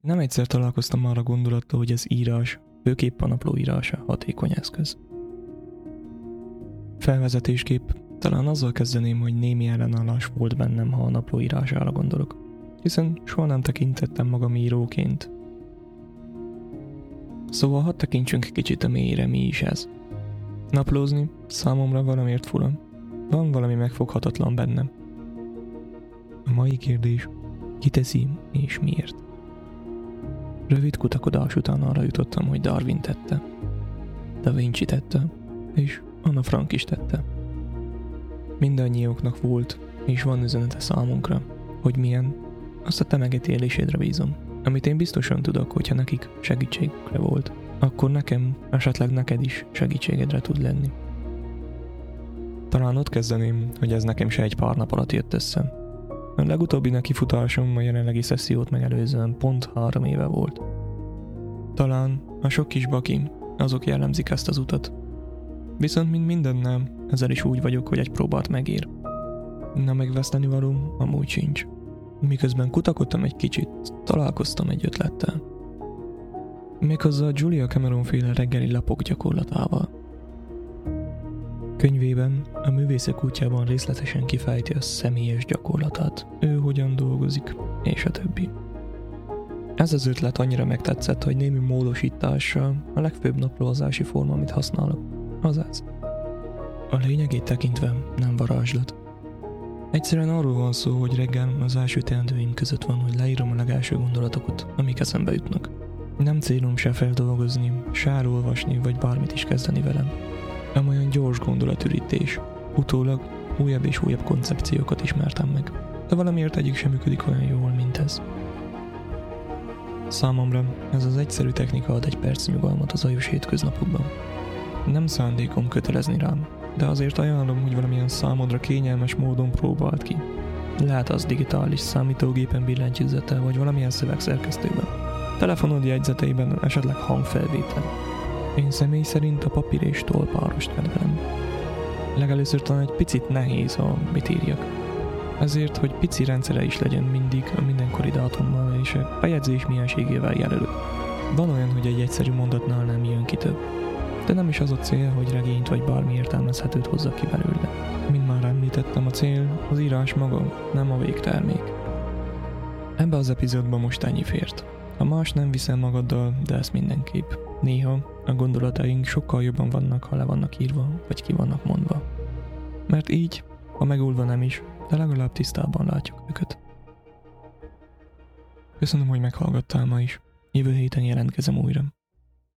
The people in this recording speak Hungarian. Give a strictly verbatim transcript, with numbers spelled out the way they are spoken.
Nem egyszer találkoztam arra gondolattal, hogy az írás, főképp a napló írása hatékony eszköz. Felvezetésképp talán azzal kezdeném, hogy némi ellenállás volt bennem, ha a napló írására gondolok, hiszen soha nem tekintettem magam íróként. Szóval hadd tekintsünk kicsit a mélyre, mi is ez. Naplózni számomra valamiért fura. Van valami megfoghatatlan bennem. A mai kérdés, ki teszi és miért? Rövid kutakodás után arra jutottam, hogy Darwin tette, Da Vinci tette, és Anna Frank is tette. Mindannyiuknak volt, és van üzenete számunkra, hogy milyen, azt a te megítélésedre bízom. Amit én biztosan tudok, hogyha nekik segítségükre volt, akkor nekem, esetleg neked is segítségedre tud lenni. Talán ott kezdeném, hogy ez nekem se egy pár nap alatt jött össze. A legutóbbi nekifutásom a jelenlegi szessziót megelőzően pont három éve volt. Talán a sok kis baki, azok jellemzik ezt az utat. Viszont mint mindennel, ezzel is úgy vagyok, hogy egy próbát megér. Na megveszteni való, amúgy sincs. Miközben kutakodtam egy kicsit, találkoztam egy ötlettel. Méghozzá a Julia Cameron féle reggeli lapok gyakorlatával. Könyvében, a művészek útjában részletesen kifejti a személyes gyakorlatát, ő hogyan dolgozik, és a többi. Ez az ötlet annyira megtetszett, hogy némi módosítással a legfőbb naplózási forma, amit használok, az ez. A lényegét tekintve nem varázslat. Egyszerűen arról van szó, hogy reggel az első teendőim között van, hogy leírom a legelső gondolatokat, amik eszembe jutnak. Nem célom se feldolgozni, se elolvasni, vagy bármit is kezdeni velem. Nem olyan gyors gondolatürítés. Utólag újabb és újabb koncepciókat ismertem meg, de valamiért egyik sem működik olyan jól, mint ez. Számomra ez az egyszerű technika ad egy perc nyugalmat az zajos hétköznapokban. Nem szándékom kötelezni rám, de azért ajánlom, hogy valamilyen számodra kényelmes módon próbáld ki. Lehet az digitális számítógépen billentyűzettel, vagy valamilyen szövegszerkesztőben. Telefonod jegyzeteiben esetleg hangfelvétel. Én személy szerint a papír és tollpárost kedvelem. Legelőször talán egy picit nehéz, ha mit írjak. Ezért, hogy pici rendszere is legyen mindig a mindenkori dátummal és a bejegyzés mienségével jelölő. Van olyan, hogy egy egyszerű mondatnál nem jön ki több. De nem is az a cél, hogy regényt vagy bármi értelmezhetőt hozzak ki belőle. Mint már említettem, a cél az írás maga, nem a végtermék. Ebbe az epizódban most ennyi fért. Ha más nem viszel magaddal, de ezt mindenképp. Néha a gondolataink sokkal jobban vannak, ha le vannak írva, vagy ki vannak mondva. Mert így, ha megúlva nem is, de legalább tisztában látjuk őket. Köszönöm, hogy meghallgattál ma is. Jövő héten jelentkezem újra.